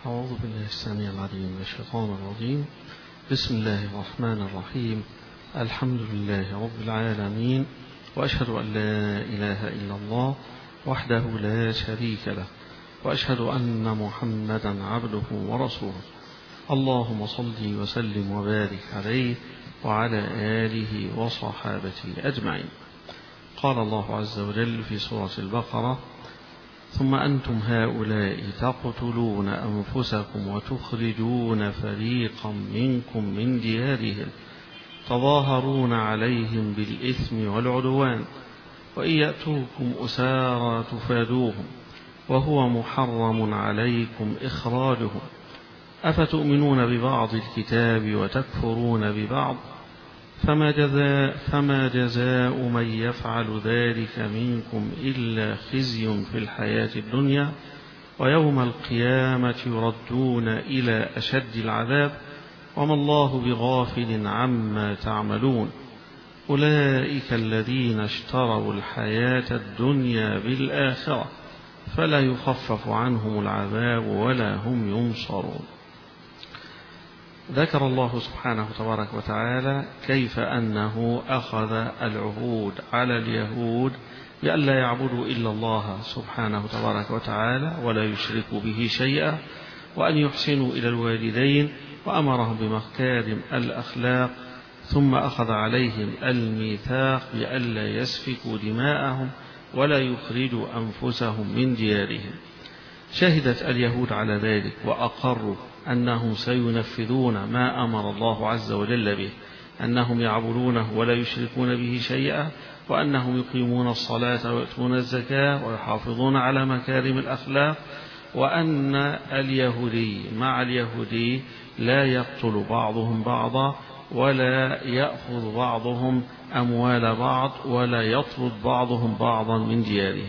أعوذ بالله السميع العليم من الشيطان الرجيم. بسم الله الرحمن الرحيم. الحمد لله رب العالمين، وأشهد أن لا إله إلا الله وحده لا شريك له، وأشهد أن محمدا عبده ورسوله. اللهم صل وسلم وبارك عليه وعلى آله وصحابته أجمعين. قال الله عز وجل في سورة البقرة: ثم أنتم هؤلاء تقتلون أنفسكم وتخرجون فريقا منكم من ديارهم تظاهرون عليهم بالإثم والعدوان وإن يأتوكم أسارى تفادوهم وهو محرم عليكم إخراجهم أفتؤمنون ببعض الكتاب وتكفرون ببعض فما جزاء من يفعل ذلك منكم إلا خزي في الحياة الدنيا ويوم القيامة يردون إلى أشد العذاب وما الله بغافل عما تعملون. أولئك الذين اشتروا الحياة الدنيا بالآخرة فلا يخفف عنهم العذاب ولا هم ينصرون. ذكر الله سبحانه تبارك وتعالى كيف أنه أخذ العهود على اليهود بأن لا يعبدوا إلا الله سبحانه تبارك وتعالى ولا يشركوا به شيئا، وأن يحسنوا إلى الوالدين، وأمرهم بمكارم الأخلاق، ثم أخذ عليهم الميثاق بألا يسفكوا دماءهم ولا يخرجوا أنفسهم من ديارهم. شهدت اليهود على ذلك وأقروا أنهم سينفذون ما أمر الله عز وجل به، أنهم يعبدونه ولا يشركون به شيئا، وأنهم يقيمون الصلاة ويؤتون الزكاة ويحافظون على مكارم الأخلاق، وأن اليهودي مع اليهودي لا يقتل بعضهم بعضا ولا يأخذ بعضهم أموال بعض ولا يطرد بعضهم بعضا من ديارهم.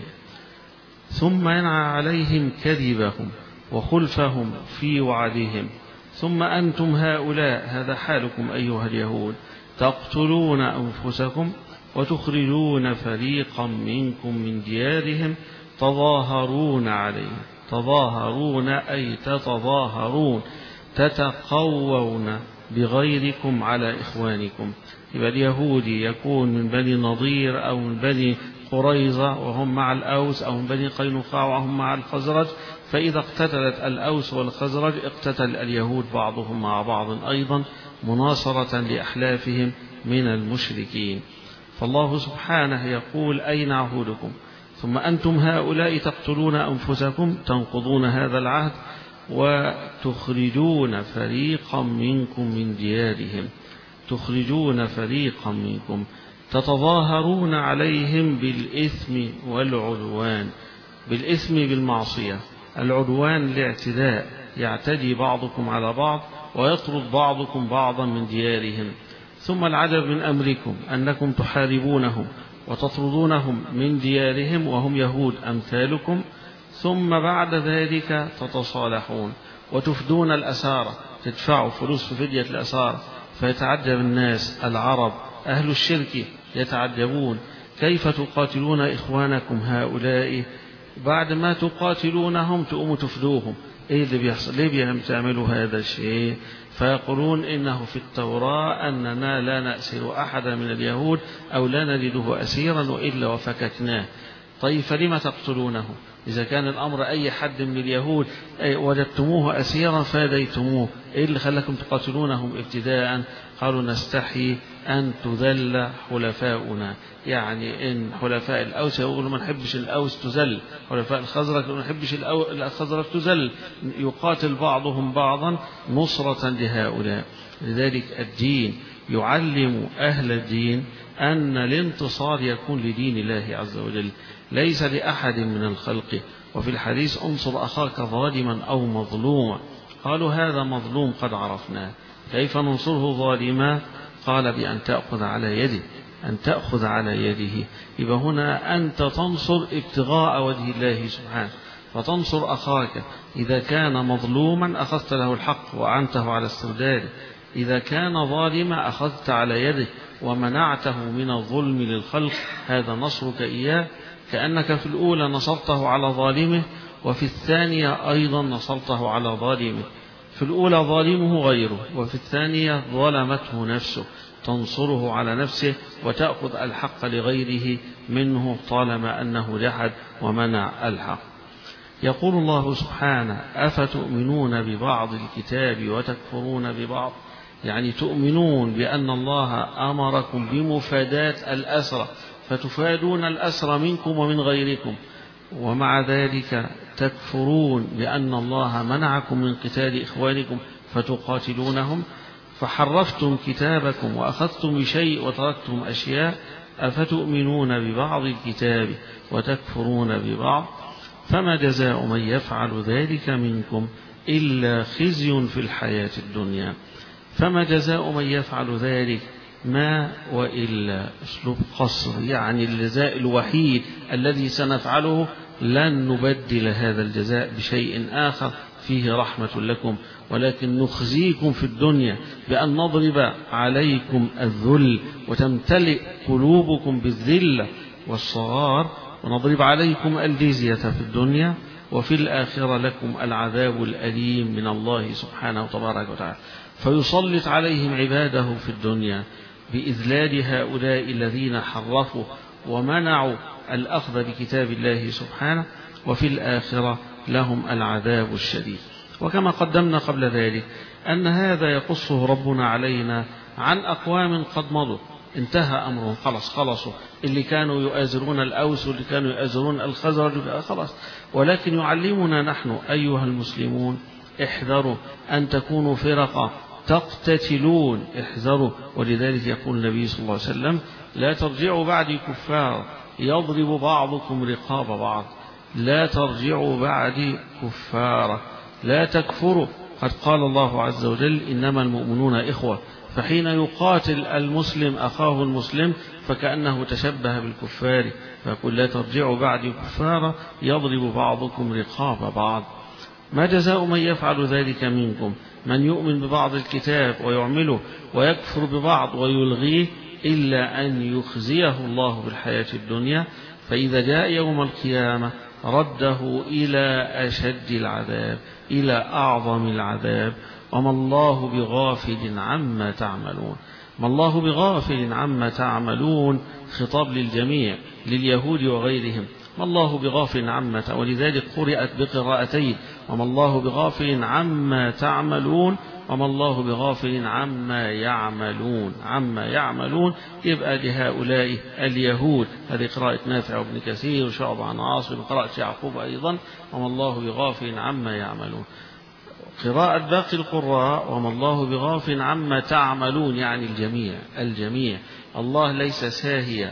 ثم ينعى عليهم كذبهم وخلفهم في وعدهم. ثم أنتم هؤلاء، هذا حالكم أيها اليهود، تقتلون أنفسكم وتخرجون فريقا منكم من ديارهم تظاهرون عليهم. تظاهرون أي تتظاهرون، تتقوون بغيركم على إخوانكم. يبقى اليهودي يكون من بني نضير أو من بني قريظة وهم مع الأوس، أو من بني قينقاع وهم مع الخزرج، فإذا اقتتلت الأوس والخزرج اقتتل اليهود بعضهم مع بعض أيضا مناصرة لأحلافهم من المشركين. فالله سبحانه يقول: أين عهودكم؟ ثم أنتم هؤلاء تقتلون أنفسكم، تنقضون هذا العهد، وتخرجون فريقا منكم من ديارهم. تخرجون فريقا منكم، تتظاهرون عليهم بالإثم والعدوان. بالإثم بالمعصية، العدوان الاعتداء، يعتدي بعضكم على بعض ويطرد بعضكم بعضا من ديارهم. ثم العجب من أمركم أنكم تحاربونهم وتطردونهم من ديارهم وهم يهود أمثالكم، ثم بعد ذلك تتصالحون وتفدون الأسارى، تدفعوا فلوس في فدية الأسارى. فيتعجب الناس العرب أهل الشرك يتعجبون: كيف تقاتلون إخوانكم هؤلاء بعد ما تقاتلونهم تقوموا تفدوهم؟ إيه اللي بيحصل؟ ليه بتعملوا هذا الشيء؟ فيقولون: إنه في التوراة أننا لا نأسر أحدا من اليهود أو لا نجده أسيرا وإلا وفككناه. طيب فلما تقتلونه؟ إذا كان الأمر أي حد من اليهود وجدتموه أسيرا فاديتموه، إيه اللي خلاكم تقاتلونهم ابتداء؟ قالوا: نستحي أن تذل حلفاؤنا. يعني إن حلفاء الأوس يقولوا ما نحبش الأوس تذل، حلفاء الخزرج يقولوا ما نحبش الخزرج تذل، يقاتل بعضهم بعضا نصرة لهؤلاء. لذلك الدين يعلم أهل الدين أن الانتصار يكون لدين الله عز وجل، ليس لأحد من الخلق. وفي الحديث: انصر أخاك ظالما أو مظلوما. قالوا: هذا مظلوم قد عرفناه، كيف ننصره ظالما؟ قال: بأن تأخذ على يده، أن تأخذ على يده. يبقى هنا أنت تنصر ابتغاء وجه الله سبحانه، فتنصر أخاك. إذا كان مظلوما أخذت له الحق وأعنته على استرداده، إذا كان ظالما أخذت على يده ومنعته من الظلم للخلق، هذا نصرك إياه. كأنك في الأولى نصرته على ظالمه، وفي الثانية أيضا نصرته على ظالمه. في الأولى ظالمه غيره، وفي الثانية ظلمته نفسه، تنصره على نفسه وتأخذ الحق لغيره منه طالما أنه جحد ومنع الحق. يقول الله سبحانه: أفتؤمنون ببعض الكتاب وتكفرون ببعض، يعني تؤمنون بأن الله أمركم بمفاداة الأسرى فتفادون الأسرى منكم ومن غيركم، ومع ذلك تكفرون بأن الله منعكم من قتال إخوانكم فتقاتلونهم، فحرفتم كتابكم وأخذتم بشيء وتركتم أشياء. أفتؤمنون ببعض الكتاب وتكفرون ببعض، فما جزاء من يفعل ذلك منكم إلا خزي في الحياة الدنيا. فما جزاء من يفعل ذلك ما وإلا أسلوب قصر، يعني الجزاء الوحيد الذي سنفعله لن نبدل هذا الجزاء بشيء آخر فيه رحمة لكم، ولكن نخزيكم في الدنيا بأن نضرب عليكم الذل وتمتلئ قلوبكم بالذلة والصغار، ونضرب عليكم الجزية في الدنيا، وفي الآخرة لكم العذاب الأليم من الله سبحانه تبارك وتعالى. فيسلط عليهم عباده في الدنيا بإذلال هؤلاء الذين حرفوا ومنعوا الأخذ بكتاب الله سبحانه، وفي الآخرة لهم العذاب الشديد. وكما قدمنا قبل ذلك أن هذا يقصه ربنا علينا عن أقوام قد مضوا، انتهى أمرهم، خلصوا، اللي كانوا يؤازرون الأوس واللي كانوا يؤازرون الخزرج خلاص، ولكن يعلمنا نحن أيها المسلمون: احذروا أن تكونوا فرقة تقتتلون، احذروا. ولذلك يقول النبي صلى الله عليه وسلم: لا ترجعوا بعدي كفار يضرب بعضكم رقاب بعض، لا ترجعوا بعدي كفارا، لا تكفروا. قد قال الله عز وجل: إنما المؤمنون إخوة، فحين يقاتل المسلم أخاه المسلم فكأنه تشبه بالكفار، فيقول: لا ترجعوا بعدي كفارا يضرب بعضكم رقاب بعض. ما جزاء من يفعل ذلك منكم من يؤمن ببعض الكتاب ويعمله ويكفر ببعض ويلغيه إلا أن يخزيه الله بالحياة الدنيا، فإذا جاء يوم القيامة رده إلى أشد العذاب، إلى أعظم العذاب. وما الله بغافل عما تعملون. ما الله بغافل عما تعملون خطاب للجميع، لليهود وغيرهم. ما الله بغافل عما، ولذلك قرأت بقراءتين: وما الله بغافل عما تعملون، وما الله بغافل عما يعملون. عما يعملون يبقى لهؤلاء اليهود، هذه قراءة نافع وابن كثير وشعب عن عاصم، قراءة يعقوب أيضا: وما الله بغافل عما يعملون. قراءة باقي القراء: وما الله بغافل عما تعملون، يعني الجميع. الله ليس ساهيا،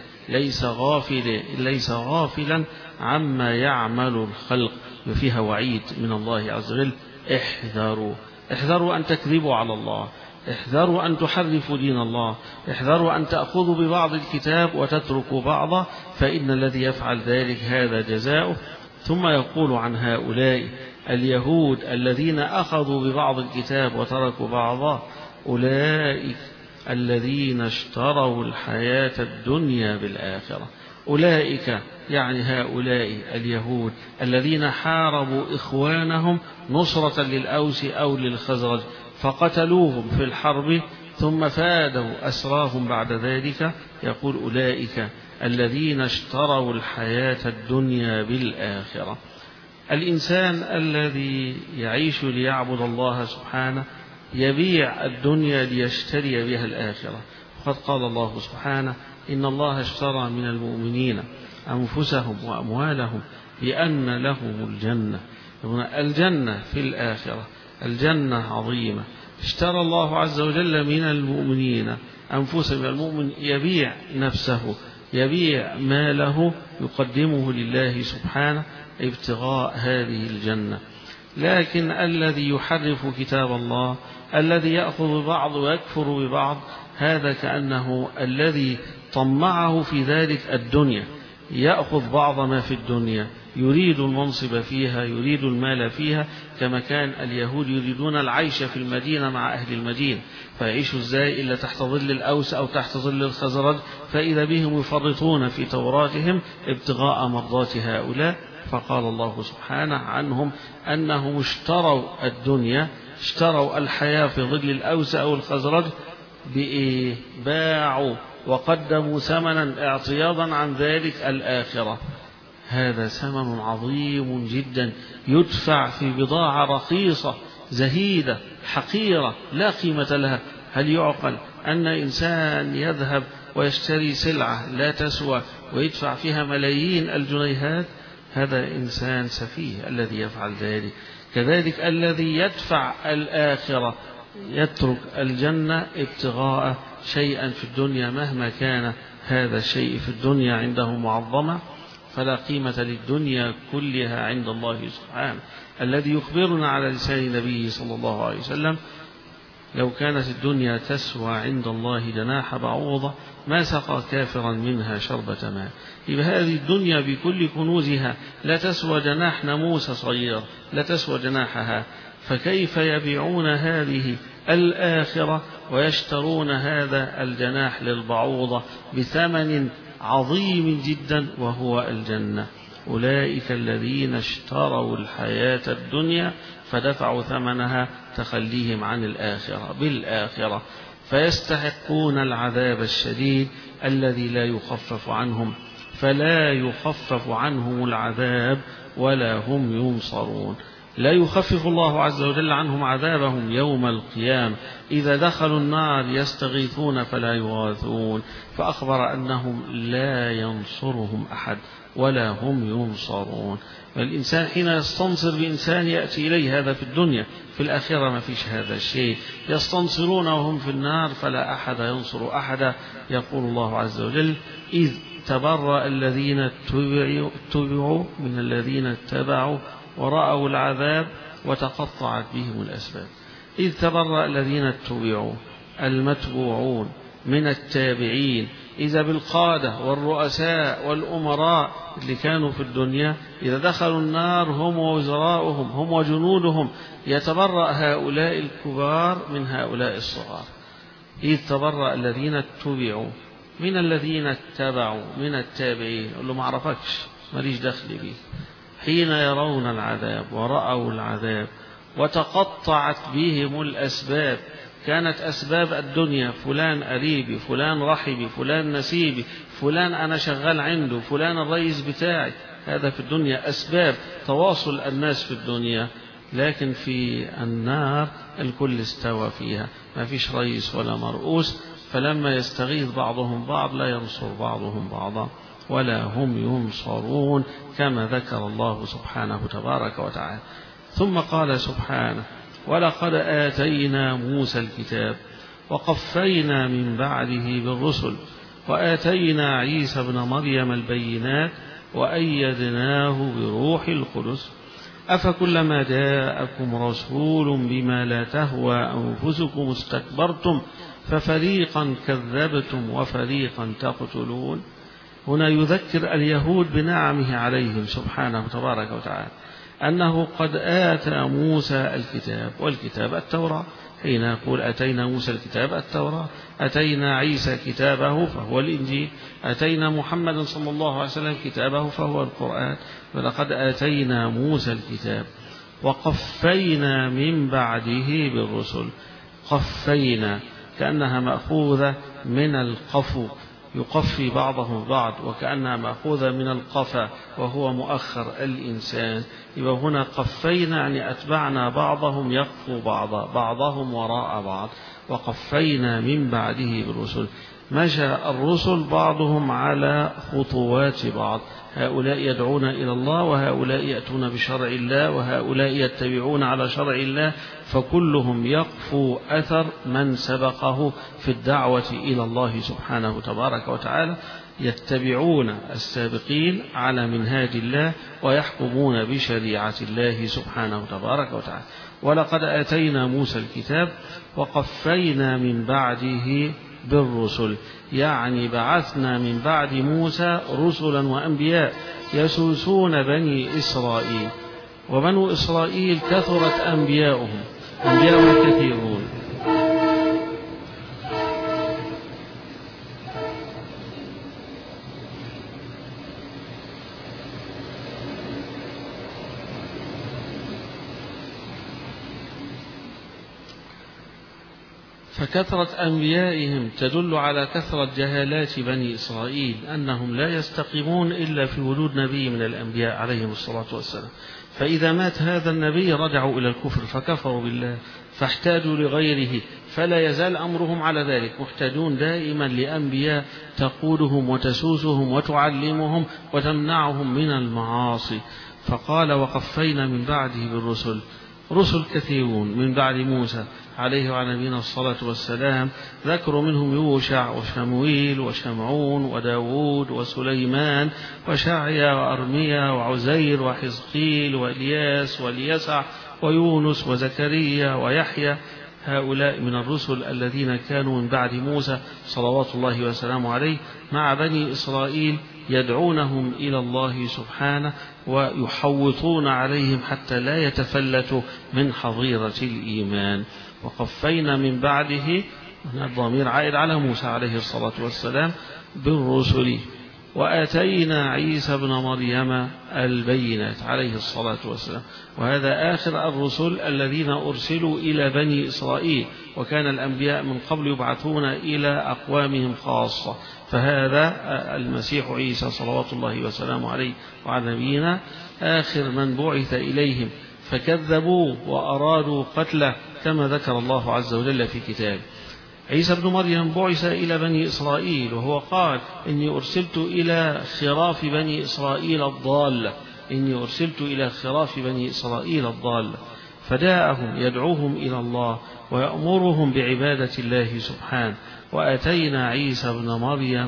ليس غافلا عما يعمل الخلق، وفيها وعيد من الله عز وجل: احذروا أن تكذبوا على الله، احذروا أن تحرفوا دين الله، احذروا أن تأخذوا ببعض الكتاب وتتركوا بعضه، فإن الذي يفعل ذلك هذا جزاؤه. ثم يقول عن هؤلاء اليهود الذين أخذوا ببعض الكتاب وتركوا بعضه: أولئك الذين اشتروا الحياة الدنيا بالآخرة. أولئك يعني هؤلاء اليهود الذين حاربوا إخوانهم نصرة للأوس أو للخزرج فقتلوهم في الحرب ثم فادوا أسراهم بعد ذلك، يقول: أولئك الذين اشتروا الحياة الدنيا بالآخرة. الإنسان الذي يعيش ليعبد الله سبحانه يبيع الدنيا ليشتري بها الآخرة. وقد قال الله سبحانه: إن الله اشترى من المؤمنين أنفسهم وأموالهم بأن لهم الجنة. الجنة في الآخرة، الجنة عظيمة. اشترى الله عز وجل من المؤمنين أنفسهم. المؤمن يبيع نفسه، يبيع ماله، يقدمه لله سبحانه ابتغاء هذه الجنة. لكن الذي يحرف كتاب الله، الذي يأخذ ببعض ويكفر ببعض، هذا كأنه الذي طمعه في ذلك الدنيا، يأخذ بعض ما في الدنيا، يريد المنصب فيها، يريد المال فيها، كما كان اليهود يريدون العيش في المدينة مع أهل المدينة، فيعيشوا ازاي إلا تحت ظل الأوس أو تحت ظل الخزرج، فإذا بهم يفرطون في توراتهم ابتغاء مرضات هؤلاء. فقال الله سبحانه عنهم أنهم اشتروا الدنيا، اشتروا الحياة في ظل الأوس أو الخزرج بإيه؟ باعوا وقدموا ثمنا اعتياضا عن ذلك الآخرة. هذا ثمن عظيم جدا يدفع في بضاعة رخيصة زهيدة حقيرة لا قيمة لها. هل يعقل أن إنسان يذهب ويشتري سلعة لا تسوى ويدفع فيها ملايين الجنيهات؟ هذا إنسان سفيه الذي يفعل ذلك. كذلك الذي يدفع الآخرة يترك الجنة ابتغاء شيئا في الدنيا مهما كان هذا الشيء في الدنيا عنده معظمة، فلا قيمة للدنيا كلها عند الله سبحانه، الذي يخبرنا على لسان نبيه صلى الله عليه وسلم: لو كانت الدنيا تسوى عند الله جناح بعوضة ما سقى كافرا منها شربة ماء. يبقى هذه الدنيا بكل كنوزها لا تسوى جناح ناموسة صغير، لا تسوى جناحها، فكيف يبيعون هذه الآخرة ويشترون هذا الجناح للبعوضة بثمن عظيم جدا وهو الجنة؟ أولئك الذين اشتروا الحياة الدنيا فدفعوا ثمنها تخليهم عن الآخرة بالآخرة، فيستحقون العذاب الشديد الذي لا يخفف عنهم، فلا يخفف عنهم العذاب ولا هم ينصرون. لا يخفف الله عز وجل عنهم عذابهم يوم القيامة. إذا دخلوا النار يستغيثون فلا يغاثون، فأخبر أنهم لا ينصرهم أحد ولا هم ينصرون. والإنسان حين يستنصر بإنسان يأتي إليه هذا في الدنيا، في الآخرة ما فيش هذا الشيء. يستنصرون وهم في النار فلا أحد ينصر أحدا. يقول الله عز وجل: إذ تبرأ الذين اتبعوا من الذين اتبعوا ورأوا العذاب وتقطعت بهم الأسباب. إذ تبرأ الذين اتبعوا، المتبوعون من التابعين، إذا بالقادة والرؤساء والأمراء اللي كانوا في الدنيا إذا دخلوا النار هم ووزراؤهم هم وجنودهم، يتبرأ هؤلاء الكبار من هؤلاء الصغار. إذ تبرأ الذين اتبعوا من الذين اتبعوا من التابعين، قل له ما عرفكش ماليش دخل بيه. حين يرون العذاب ورأوا العذاب وتقطعت بهم الأسباب، كانت أسباب الدنيا فلان قريبي، فلان رحبي، فلان نسيبي، فلان أنا شغال عنده، فلان الرئيس بتاعي، هذا في الدنيا أسباب تواصل الناس في الدنيا. لكن في النار الكل استوى فيها، ما فيش رئيس ولا مرؤوس، فلما يستغيث بعضهم بعض لا ينصر بعضهم بعضا ولا هم ينصرون، كما ذكر الله سبحانه تبارك وتعالى. ثم قال سبحانه: ولقد آتينا موسى الكتاب وقفينا من بعده بالرسل وآتينا عيسى ابن مريم البينات وأيدناه بروح القدس أفكلما جاءكم رسول بما لا تهوى أنفسكم استكبرتم ففريقا كذبتم وفريقا تقتلون. هنا يذكر اليهود بنعمه عليهم سبحانه تبارك وتعالى، أنه قد آتى موسى الكتاب، والكتاب التوراة. حين يقول أتينا موسى الكتاب التوراة، أتينا عيسى كتابه فهو الإنجيل، أتينا محمد صلى الله عليه وسلم كتابه فهو القرآن. ولقد آتينا موسى الكتاب وقفينا من بعده بالرسل. قفينا كأنها مأخوذة من القفو، يقفي بعضهم بعض، وكأنها مأخوذة من القفا وهو مؤخر الإنسان. يبقى هنا قفينا يعني أتبعنا بعضهم يقفو بعضهم وراء بعض. وقفينا من بعده بالرسل، مشى الرسل بعضهم على خطوات بعض، هؤلاء يدعون إلى الله وهؤلاء يأتون بشرع الله وهؤلاء يتبعون على شرع الله، فكلهم يقفو أثر من سبقه في الدعوة إلى الله سبحانه تبارك وتعالى، يتبعون السابقين على منهاج الله ويحكمون بشريعة الله سبحانه تبارك وتعالى. ولقد آتينا موسى الكتاب وقفينا من بعده بالرسل، يعني بعثنا من بعد موسى رسلا وأنبياء يسوسون بني إسرائيل، وبنو إسرائيل كثرت أنبياؤهم كثيرون. فكثرة أنبيائهم تدل على كثرة جهالات بني إسرائيل، أنهم لا يستقيمون إلا في وجود نبي من الأنبياء عليهم الصلاة والسلام، فإذا مات هذا النبي رجعوا إلى الكفر فكفروا بالله فاحتاجوا لغيره، فلا يزال أمرهم على ذلك، محتاجون دائما لأنبياء تقودهم وتسوسهم وتعلمهم وتمنعهم من المعاصي. فقال وقفينا من بعده بالرسل، رسل كثيرون من بعد موسى عليه وعلى نبينا الصلاة والسلام، ذكروا منهم يوشع وشمويل وشمعون وداود وسليمان وشعيا وأرميا وعزير وحزقيل وإلياس واليسع ويونس وزكريا ويحيى، هؤلاء من الرسل الذين كانوا من بعد موسى صلوات الله وسلامه عليه مع بني إسرائيل يدعونهم إلى الله سبحانه ويحوطون عليهم حتى لا يتفلتوا من حظيرة الإيمان. وقفينا من بعده، هنا الضمير عائد على موسى عليه الصلاة والسلام، بالرسل، وآتينا عيسى بن مريم البينات عليه الصلاة والسلام، وهذا آخر الرسل الذين أرسلوا إلى بني إسرائيل، وكان الأنبياء من قبل يبعثون إلى أقوامهم خاصة، فهذا المسيح عيسى صلوات الله وسلامه عليه وعلى نبينا آخر من بعث إليهم، فكذبوا وأرادوا قتله كما ذكر الله عز وجل في كتابه. عيسى بن مريم بعث إلى بني إسرائيل وهو قال إني أرسلت إلى خراف بني إسرائيل الضالة، إني أرسلت إلى خراف بني إسرائيل الضالة، فداءهم يدعوهم إلى الله ويأمرهم بعبادة الله سبحانه. وآتينا عيسى بن مريم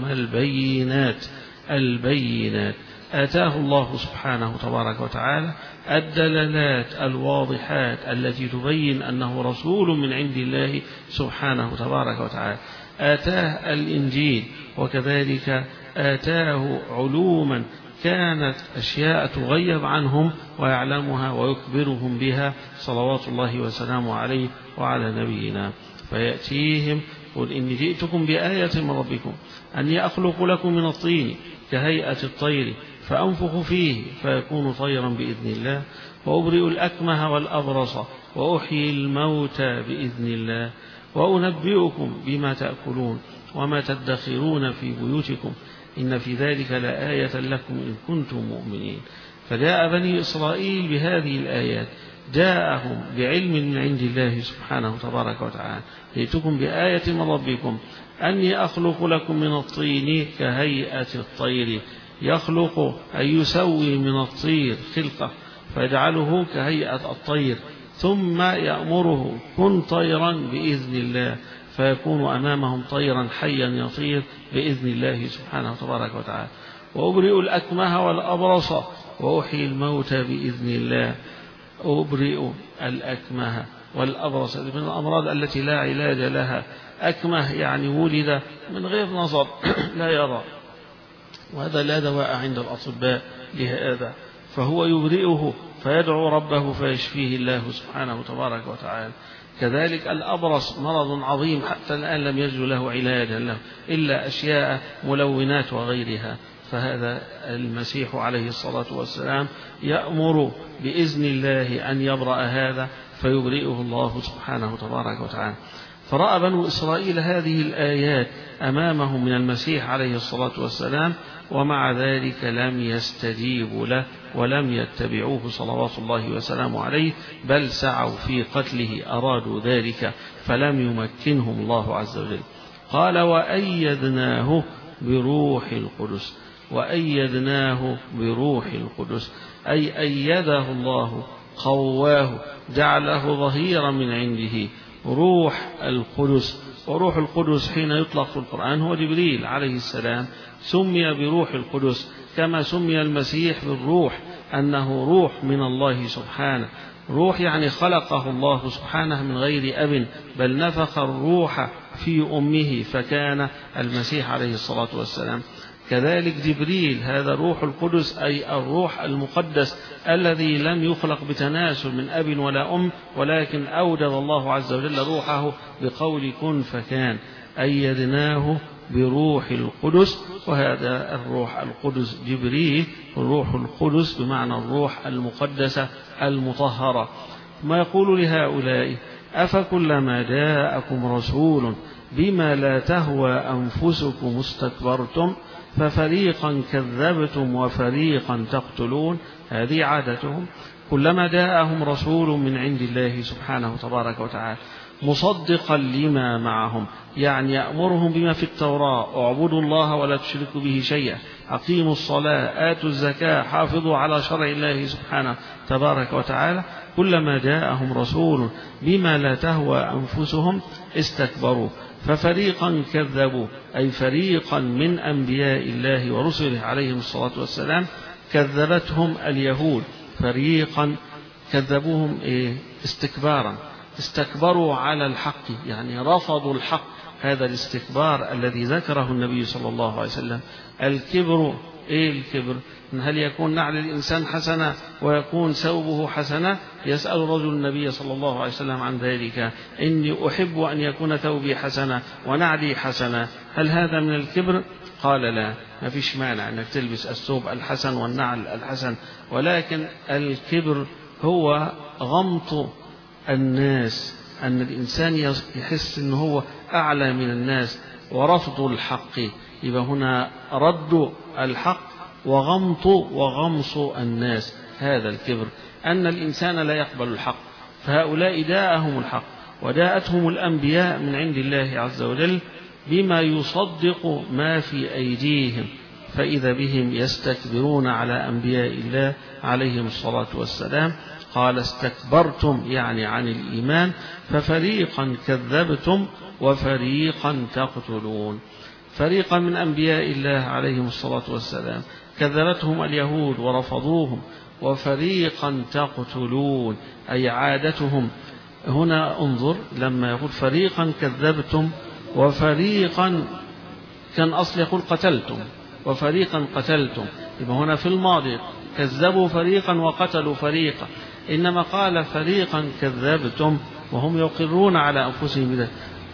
البينات آتاه الله سبحانه تبارك وتعالى الدلالات الواضحات التي تبين أنه رسول من عند الله سبحانه تبارك وتعالى، آتاه الإنجيل، وكذلك آتاه علوما كانت أشياء تغيب عنهم ويعلمها ويكبرهم بها صلوات الله وسلامه عليه وعلى نبينا. فيأتيهم قل إني جئتكم بآية من ربكم أني أخلق لكم من الطين كهيئة الطير فأنفخ فيه فيكون طيرا بإذن الله، وأبرئ الأكمه والأبرص وأحيي الموتى بإذن الله، وأنبئكم بما تأكلون وما تدخرون في بيوتكم إن في ذلك لآية لكم إن كنتم مؤمنين. فجاء بني إسرائيل بهذه الآيات، جاءهم بعلم من عند الله سبحانه تبارك وتعالى، جئتكم بآية من ربكم أني أخلق لكم من الطين كهيئة الطير، يخلق أن يسوي من الطير خلقه فيجعله كهيئة الطير، ثم يأمره كن طيرا بإذن الله فيكون أمامهم طيرا حيا يطير بإذن الله سبحانه تبارك وتعالى. وأبرئ الأكمه والأبرص وأحيي الموتى بإذن الله. أبرئ الأكمه والأبرص من الأمراض التي لا علاج لها، أكمه يعني ولد من غير نظر لا يرى، وهذا لا دواء عند الأطباء لهذا، فهو يبرئه فيدعو ربه فيشفيه الله سبحانه تبارك وتعالى. كذلك الأبرص مرض عظيم حتى الآن لم يجد له علاجا له إلا أشياء ملونات وغيرها، فهذا المسيح عليه الصلاة والسلام يأمر بإذن الله أن يبرأ هذا فيبرئه الله سبحانه تبارك وتعالى. فرأى بنو إسرائيل هذه الآيات أمامهم من المسيح عليه الصلاة والسلام، ومع ذلك لم يستجيبوا له ولم يتبعوه صلوات الله وسلامه عليه، بل سعوا في قتله، أرادوا ذلك فلم يمكنهم الله عز وجل. قال وأيدناه بروح القدس، وأيدناه بروح القدس أي أيده الله قواه جعله ظهيرا من عنده، روح القدس. وروح القدس حين يطلق في القرآن هو جبريل عليه السلام، سمي بروح القدس كما سمي المسيح بالروح، أنه روح من الله سبحانه. روح يعني خلقه الله سبحانه من غير أب، بل نفخ الروح في أمه فكان المسيح عليه الصلاة والسلام. كذلك جبريل هذا روح القدس أي الروح المقدس الذي لم يخلق بتناسل من أب ولا أم، ولكن أوجد الله عز وجل روحه بقول كن فكان. أيدناه بروح القدس، وهذا الروح القدس جبريل، الروح القدس بمعنى الروح المقدسة المطهرة. ما يقول لهؤلاء أفكلما جاءكم رسول بما لا تهوى أنفسكم استكبرتم ففريقا كذبتم وفريقا تقتلون. هذه عادتهم، كلما جاءهم رسول من عند الله سبحانه تبارك وتعالى مصدقا لما معهم، يعني يأمرهم بما في التوراة: اعبدوا الله ولا تشركوا به شيئا، أقيموا الصلاة، آتوا الزكاة، حافظوا على شرع الله سبحانه تبارك وتعالى. كلما جاءهم رسول بما لا تهوى أنفسهم استكبروا ففريقا كذبوا، أي فريقا من أنبياء الله ورسله عليهم الصلاة والسلام كذبتهم اليهود، فريقا كذبوهم استكبارا، استكبروا على الحق، يعني رفضوا الحق. هذا الاستكبار الذي ذكره النبي صلى الله عليه وسلم. الكبر، الكبر؟ هل يكون نعل الإنسان حسنة ويكون ثوبه حسنة؟ يسأل رجل النبي صلى الله عليه وسلم عن ذلك: إني أحب أن يكون ثوبي حسنة ونعلي حسنة، هل هذا من الكبر؟ قال لا، ما فيش مانع أنك تلبس الثوب الحسن والنعل الحسن، ولكن الكبر هو غمط الناس، أن الإنسان يحس أنه هو أعلى من الناس، ورفض الحق. يبقى هنا رد الحق وغمص الناس، هذا الكبر، أن الإنسان لا يقبل الحق. فهؤلاء جاءهم الحق وجاءتهم الأنبياء من عند الله عز وجل بما يصدق ما في أيديهم، فإذا بهم يستكبرون على أنبياء الله عليهم الصلاة والسلام. قال استكبرتم يعني عن الإيمان، ففريقا كذبتم وفريقا تقتلون. فريقا من أنبياء الله عليهم الصلاة والسلام كذبتهم اليهود ورفضوهم، وفريقا تقتلون أي عادتهم. هنا انظر لما يقول فريقا كذبتم وفريقا، كان أصل يقول قتلتم وفريقا قتلتم، يبقى هنا في الماضي كذبوا فريقا وقتلوا فريقا، إنما قال فريقا كذبتم وهم يقرون على أنفسهم بذلك،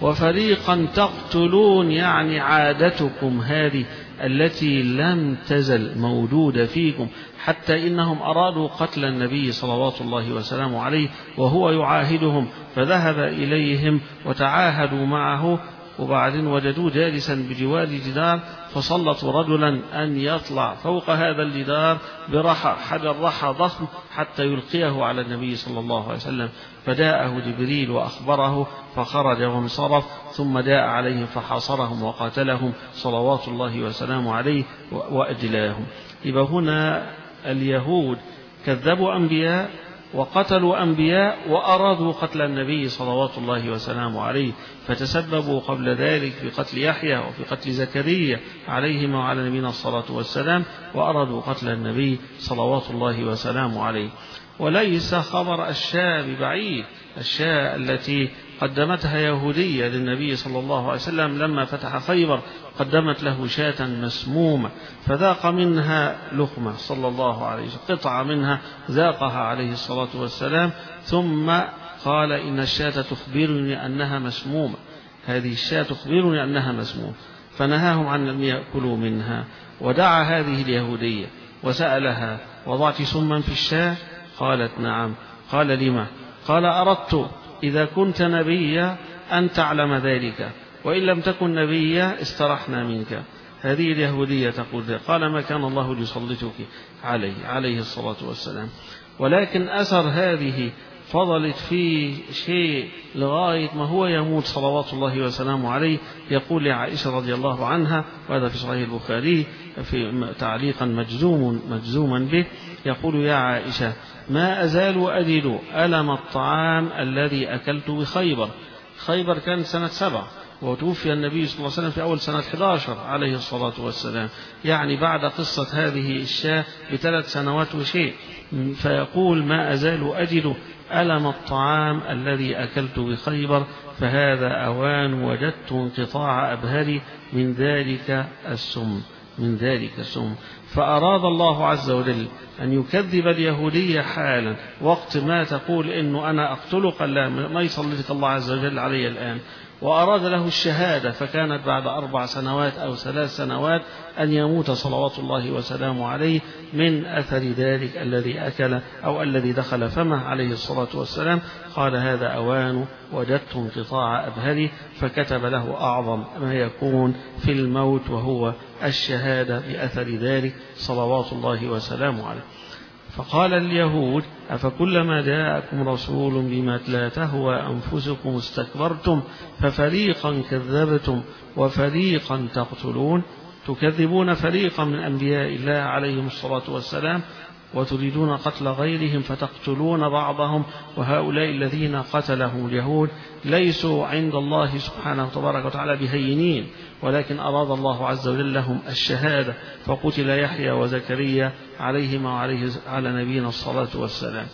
وفريقا تقتلون يعني عادتكم هذه التي لم تزل موجودة فيكم، حتى إنهم أرادوا قتل النبي صلوات الله وسلامه عليه وهو يعاهدهم، فذهب إليهم وتعاهدوا معه، وبعدين وجدوه جالسا بجوار جدار، فسلطوا رجلا أن يطلع فوق هذا الجدار برحى، حجر رحى ضخم، حتى يلقيه على النبي صلى الله عليه وسلم، فجاءه جبريل وأخبره فخرج وانصرف، ثم جاء عليهم فحاصرهم وقاتلهم صلوات الله وسلامه عليه وأجلاهم. يبقى هنا اليهود كذبوا أنبياء وقتلوا أنبياء وأرادوا قتل النبي صلوات الله وسلامه عليه، فتسببوا قبل ذلك في قتل يحيى وفي قتل زكريا عليهما وعلى نبينا الصلاة والسلام، وأرادوا قتل النبي صلوات الله وسلامه عليه. وليس خبر الشاة ببعيد، الشاة التي قدمتها يهودية للنبي صلى الله عليه وسلم لما فتح خيبر، قدمت له شاة مسمومة فذاق منها لقمة صلى الله عليه وسلم، قطعة منها ذاقها عليه الصلاة والسلام، ثم قال إن الشاة تخبرني أنها مسمومة، هذه الشاة تخبرني أنها مسمومة، فنهاهم عن أن يأكلوا منها. ودعا هذه اليهودية وسألها: وضعت سما في الشاة؟ قالت: نعم. قال: لما؟ قال: أردت إذا كنت نبيا أن تعلم ذلك، وإن لم تكن نبيا استرحنا منك. هذه اليهودية تقول ذلك. قال: ما كان الله ليسلطك عليه الصلاة والسلام. ولكن أثر هذه فضلت فيه شيء لغاية ما هو يموت صلوات الله وسلامه عليه. يقول لعائشة رضي الله عنها، وهذا في صحيح البخاري في تعليقا مجزوما به، يقول: يا عائشة ما أزال أجد ألم الطعام الذي أكلت بخيبر. خيبر كان سنة 7، وتوفي النبي صلى الله عليه وسلم في أول سنة 11 عليه الصلاة والسلام، يعني بعد قصة هذه الشاة ب3 سنوات وشيء. فيقول: ما أزال أجد ألم الطعام الذي أكلت بخيبر، فهذا أوان وجدت انقطاع أبهري من ذلك السم. فأراد الله عز وجل أن يكذب اليهودية حالا، وقت ما تقول إنه أنا أقتلك، لا، ما يسلطك الله عز وجل علي الآن، وأراد له الشهادة، فكانت بعد 4 سنوات أو 3 سنوات أن يموت صلوات الله وسلامه عليه من أثر ذلك الذي أكل أو الذي دخل فمه عليه الصلاة والسلام. قال هذا أوان وجدت انقطاع أبهلي، فكتب له أعظم ما يكون في الموت وهو الشهادة بأثر ذلك صلوات الله وسلامه عليه. فقال اليهود أفكلما جاءكم رسول بما لا تهوى أنفسكم استكبرتم ففريقا كذبتم وفريقا تقتلون، تكذبون فريقا من أنبياء الله عليهم الصلاة والسلام وتريدون قتل غيرهم فتقتلون بعضهم، وهؤلاء الذين قتلهم اليهود ليسوا عند الله سبحانه تبارك وتعالى بهينين، ولكن أراد الله عز وجل لهم الشهادة، فقتل يحيى وزكريا عليهما على نبينا الصلاة والسلام.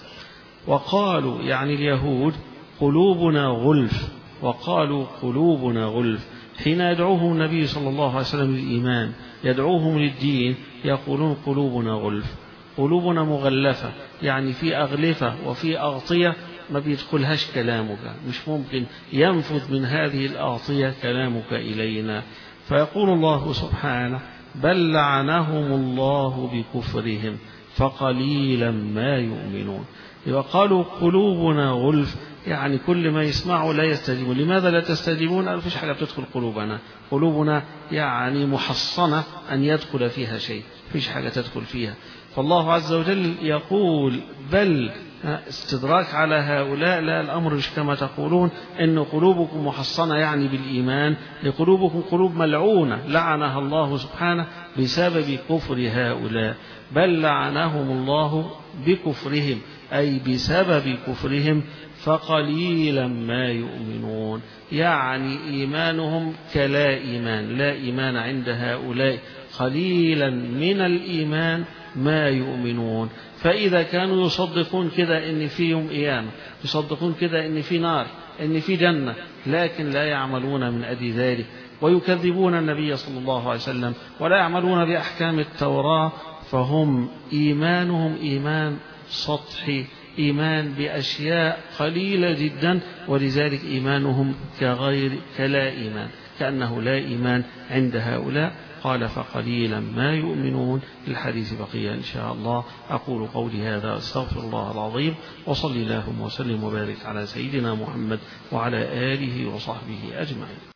وقالوا يعني اليهود قلوبنا غلف، وقالوا قلوبنا غلف حين يدعوهم النبي صلى الله عليه وسلم للإيمان، يدعوهم للدين يقولون قلوبنا غلف، قلوبنا مغلفة، يعني في أغلفة وفي أغطية ما بيدخلهاش كلامك، مش ممكن ينفذ من هذه الأغطية كلامك إلينا. فيقول الله سبحانه بل لعنهم الله بكفرهم فقليلا ما يؤمنون. وقالوا قلوبنا غلف، يعني كل ما يسمعوا لا يستجيبون. لماذا لا تستجيبون؟ ما فيش حاجة بتدخل قلوبنا، قلوبنا يعني محصنة أن يدخل فيها شيء، فيش حاجة تدخل فيها. فالله عز وجل يقول بل استدراك على هؤلاء، لا الأمر مش كما تقولون إن قلوبكم محصنة يعني بالإيمان، لقلوبكم قلوب ملعونة لعنها الله سبحانه بسبب كفر هؤلاء، بل لعنهم الله بكفرهم أي بسبب كفرهم فقليلا ما يؤمنون، يعني إيمانهم كلا إيمان، لا إيمان عند هؤلاء، قليلا من الإيمان ما يؤمنون. فإذا كانوا يصدقون كده إن في يوم قيامة، يصدقون كده إن في نار، إن في جنة، لكن لا يعملون من أجل ذلك، ويكذبون النبي صلى الله عليه وسلم ولا يعملون بأحكام التوراة، فهم إيمانهم إيمان سطحي، إيمان بأشياء قليلة جدا، ولذلك إيمانهم كلا إيمان، كأنه لا إيمان عند هؤلاء. قال فقليلا ما يؤمنون. الحديث بقية إن شاء الله. أقول قولي هذا أستغفر الله العظيم، وصلي اللهم وسلم وبارك على سيدنا محمد وعلى آله وصحبه أجمعين.